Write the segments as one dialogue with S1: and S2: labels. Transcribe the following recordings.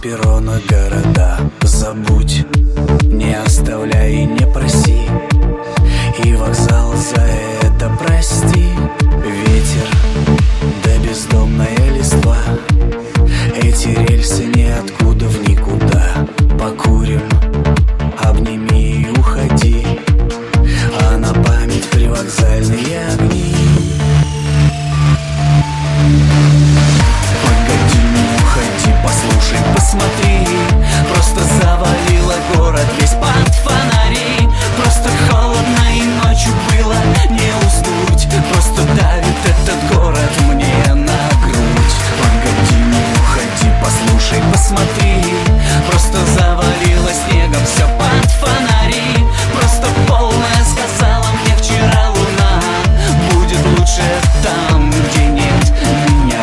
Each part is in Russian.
S1: перронах города. Забудь, не оставляй и не проси, и вокзал за это прости. Ветер, да бездомная листва, эти рельсы ниоткуда в никуда. Покурим, обними и уходи, а на память привокзальные огни. Погоди, не уходи, послушай, посмотри, просто завалило город весь под фонари. Просто холодно и ночью было не уснуть, просто давит этот город мне на грудь. Погоди, не уходи, послушай, посмотри, просто завалило снегом все под фонари. Просто полная сказала мне вчера луна, будет лучше там, где нет меня.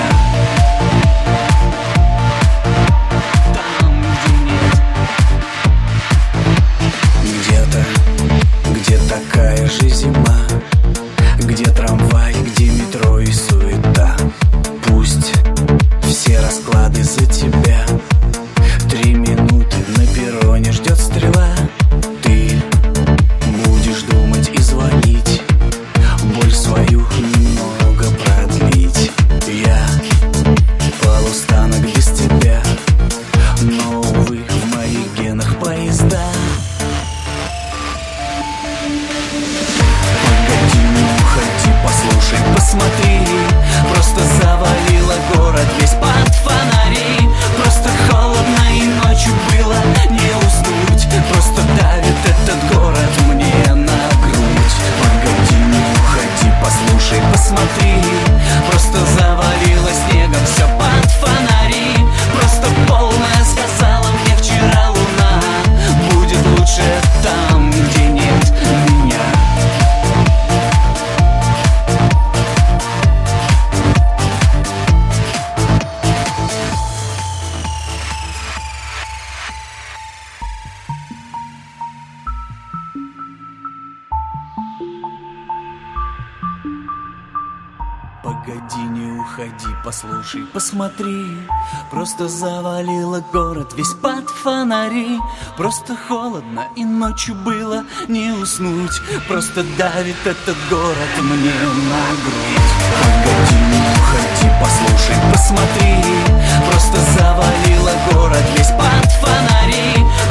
S1: Там, где нет. Где-то, где такая же зима, где трамвай, где метро и суета. Пусть все расклады за тебя. 3 минуты на перроне ждет стрела. Ты будешь думать и звонить, боль свою немного продлить. Я полустанок без тебя, но, увы, в моих генах поезда. Погоди, не уходи, послушай, посмотри, просто завалило город весь под фонари. Просто холодно и ночью было не уснуть, просто давит этот город мне на грудь. Погоди, не уходи, послушай, посмотри, просто завалило снегом все под фонари. Просто полная сказала мне вчера луна, будет лучше там, где нет меня. Погоди, не уходи, послушай, посмотри, просто завалило город весь под фонари. Просто холодно и ночью было не уснуть, просто давит этот город мне на грудь. Погоди, не уходи, послушай, посмотри, просто завалило город весь под фонари.